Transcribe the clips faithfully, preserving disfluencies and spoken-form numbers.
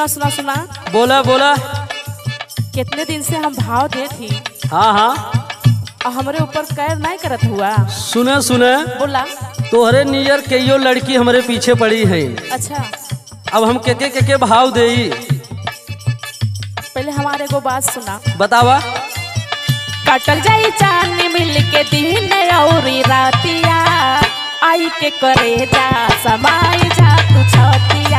सुना सुना सुना। बोला बोला। कितने दिन से हम भाव दे थी। हाँ हाँ। और हमारे ऊपर कैर नहीं करत हुआ। सुने सुने। बोला। तोहरे नियर कईयो लड़की हमारे पीछे पड़ी है। अच्छा। अब हम के के के, के भाव देई। पहले हमारे को बात सुना। बतावा। कटल जाई चांदी मिल के दिन और रातिया, आई के करे जा समाई जा तू छतिया।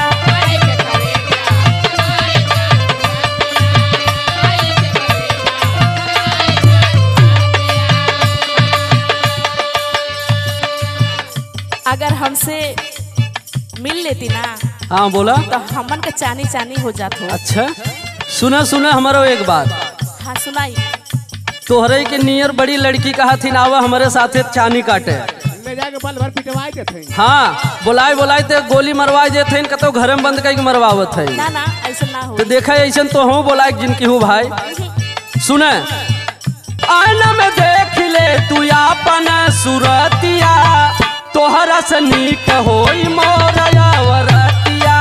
अगर हमसे मिल लेती ना। हाँ बोला। तो हमन का चानी चानी हो जात हो। अच्छा सुना सुना हमारा एक बात। हाँ सुनाई। तोहरे के नियर बड़ी लड़की कहा थी ना हमारे साथे चानी काटे। ले जाके बल भर पिटवाए देते। हाँ बुलाए बुलाए ते गोली मरवाए देते कतो घर में बंद करके मरवावत है। ना ना ऐसा ना हो। तो देखा ऐसा तो हूँ बोलाए जिनकी हूँ भाई। सुने। आईना में देख ले तू अपन सूरतिया, तोहरा से नीक होई मोरया वरतिया।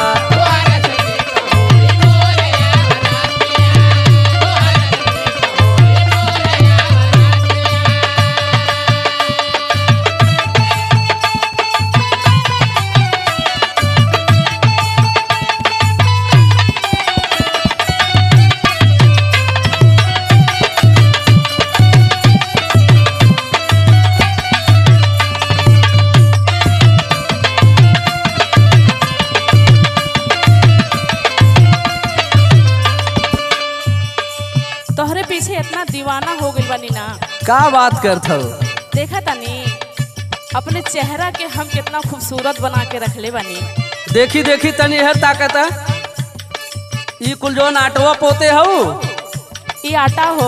तोहरे पीछे इतना दीवाना हो गई बनी ना। का बात करत हो। देखा तानी अपने चेहरा के हम कितना खूबसूरत बना के रख ले बनी। देखी देखी तनी है ताकत। ई कुल जो आटवा पोते हो। ये आटा हो।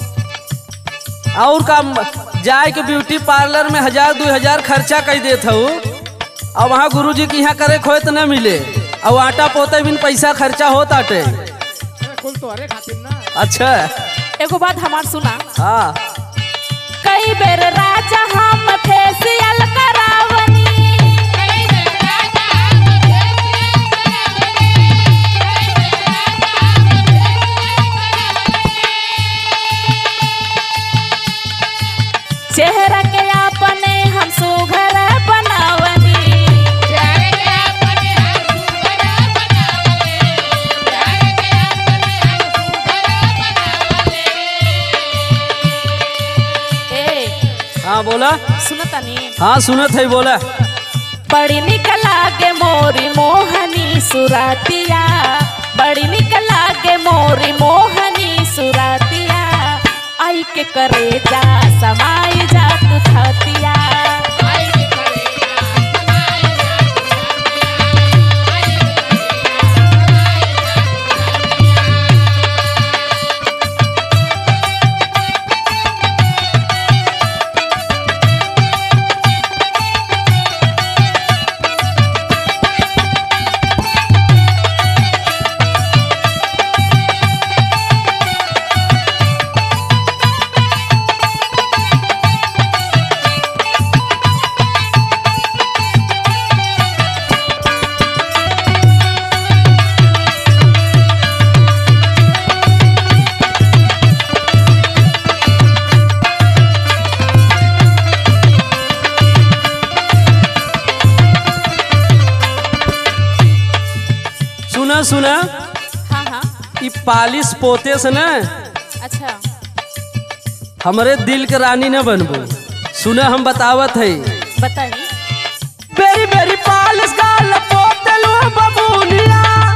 और का जाए के ब्यूटी पार्लर में हजार दो हजार खर्चा कर देत हो। और वहाँ गुरुजी के यहाँ करे खोए तो न मिले। और आटा पोते बिन पैसा खर्चा होता टे। कुल तो अरे खातिर ना। अच्छा एगो बात हमार सुना। हाँ। कई बेर राजा हम फेसियल करावनी, चेहरा के अपने हम सुघर बनावनी। हाँ बोला। सुनता नहीं। हाँ सुनत है बोला। बड़ी निकला के मोरी मोहनी सुरातिया, बड़ी निकला के मोरी मोहनी सुरातिया, आई के करे जा समाई जा तू छतिया। सुना सुना। हाँ हाँ। ई पालिश पोते से न। अच्छा। हमारे दिल के रानी न बनबो। सुना हम बतावत है। बताइए। बेरी बेरी पालिश गाल पोते लो बबूनिया।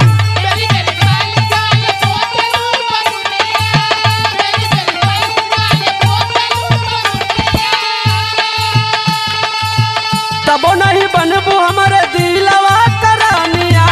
तबो नहीं बनबो हमारे दिलवा करानिया।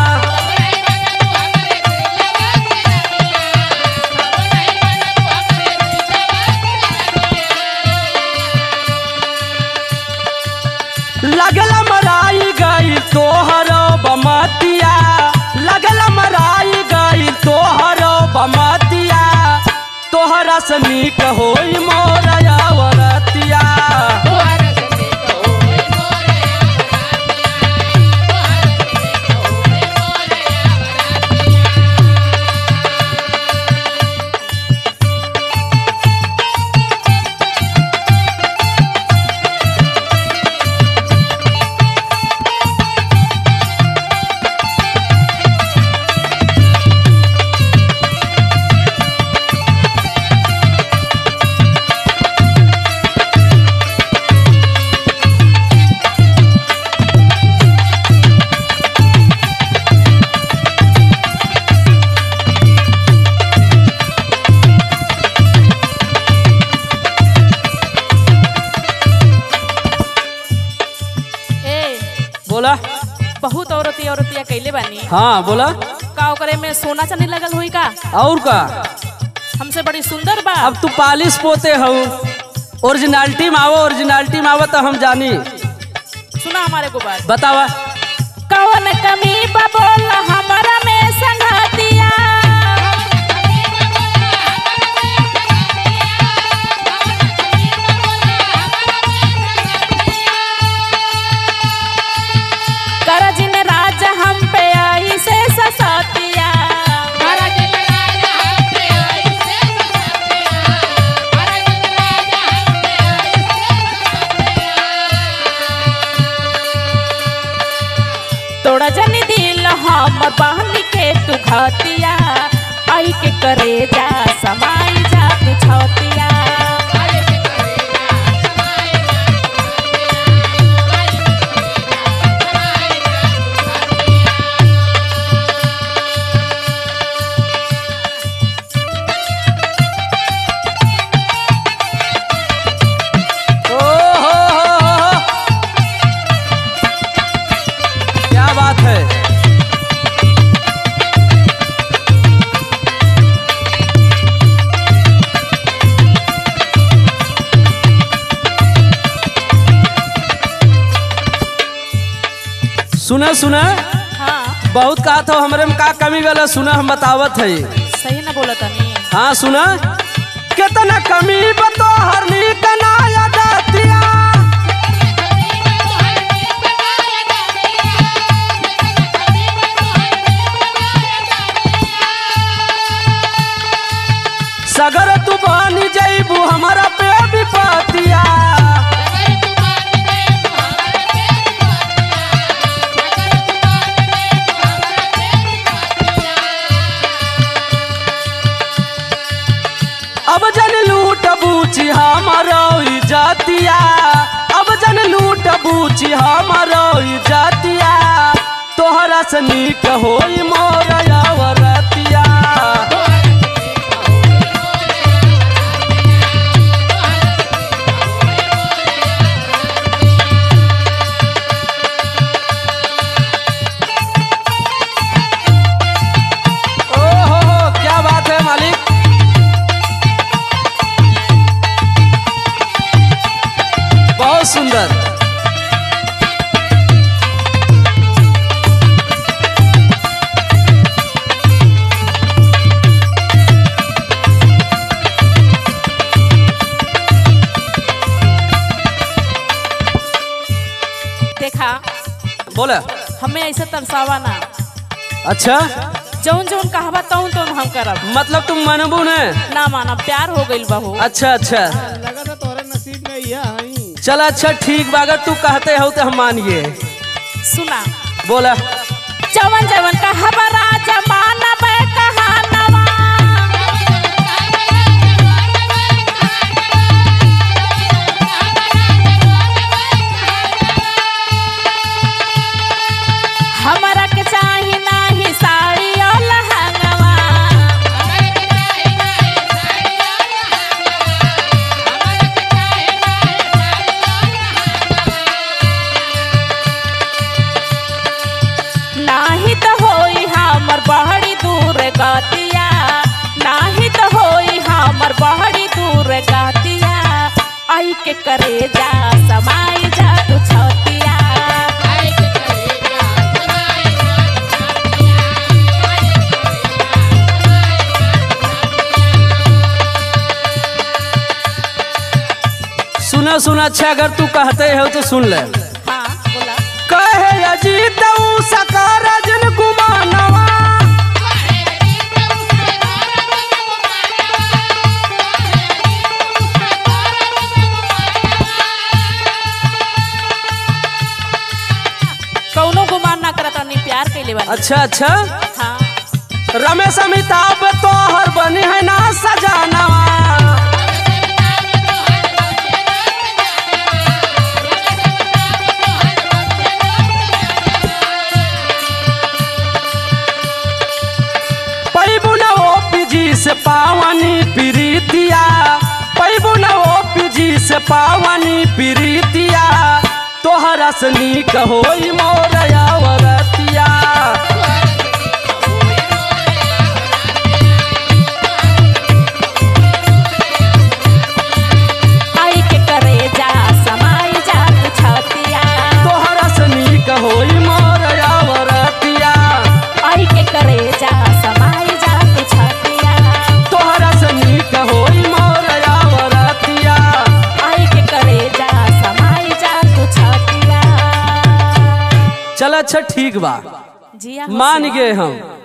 लगला मराई गई तोहर बमतिया, लगला मराई गई तोहर बमतिया, तोहरा से नीक होई मोरया वरतिया। बोला। बहुत औरती औरतिया कैले बानी हाँ बोला। का ओकरे में सोना चांदी लगल हुई का? और का हमसे बड़ी सुंदर बा। अब तू पालिश पोते हो, ओरिजिनलिटी में आवो, ओरिजिनलिटी में आवो तो हम जानी। सुना हमारे को बात बतावा। कौन कमी बा बोल हमारा में संगतिया, कर जिन राज हम पे आई से ससतिया, तोड़ा जन दिल हम बहन के तू घतिया, आई के करे जा समाई जा तू छतिया। ओ हो हो हो, क्या बात है। सुना सुना, हाँ बहुत कहा था हमरे में का कमी गला, सुना हम बतावत है। सही ना बोला तनी। हाँ सुना, कितना कमी बतो हरनी कनाया दातिया, सगर तू बानी जईबू हमारा पे विपतिया, अब जन लूट बूची हमारो जातिया, अब जन लूट बूची हमारो जातिया, तोहरा से नीक होई मोर यावरतिया। ओ हो हो, क्या बात है मालिक। बहुत सुंदर। देखा बोला। हमें ऐसे तरसावा ना, अच्छा, जौन जौन कहवा तौन तौन हम करब। मतलब तुम मनबू ने। ना माना, प्यार हो गइल बहू। अच्छा अच्छा, लगा था तोरे नसीब में यह हई। चल अच्छा ठीक बा, अगर तू कहते हो तो हम मानिए। सुना बोला। जवन जवन कहवा जमाना बे कहानवा, हमरा के चाही नाही साड़ी और लहंगवा, नाही तो होई हमर बहड़ी दूर गतिया, नाही तो होई हमर बहड़ी दूर गतिया, आई के करे जा समाई जा तू छतिया। सुना सुना, अच्छा अगर तू कहते हो तो सुन ले। हाँ बोला। कहे अजीत ऊ सकार जन गुमानवा, कौनो गुमान ना करता, नहीं प्यार कैले बानी। अच्छा अच्छा, हाँ रमेश अमिताभ तोहर बनी है ना सजानवा, पैबू न ओपी जी से पावनी प्रीतिया, पैबू न ओपी जी से पावनी प्रीतिया, तोहरा से नीक होई मोर यावरतिया। आई के करे जा समाई जा तू छतिया। तोहरा से नीक होई मोर यावरतिया। आई के करे जा समाई जा तू छतिया। तोहरा से नीक होई मोर यावरतिया। आई के करे जा समाई जा तू छतिया। चल अच्छा ठीक बा, जिया मान गए हम।